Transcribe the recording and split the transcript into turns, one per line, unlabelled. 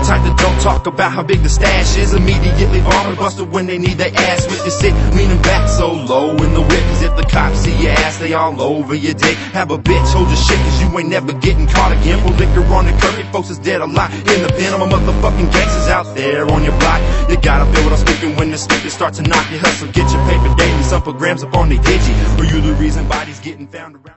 type that don't talk about how big the stash is. Immediately vomit busted when they need their ass whipped. You sit leaning back so low in the whip, cause if the cops see your ass, they all over your dick. Have a bitch hold your shit, cause you ain't never getting caught again. Pour liquor on the curb, your folks is dead a lot in the pen. I'm a motherfucking gangsters out there on your block. You gotta feel what I'm speaking when the speakers start to knock. You hustle, get your paper daily, some programs up on the digi. Or you the reason bodies getting found around.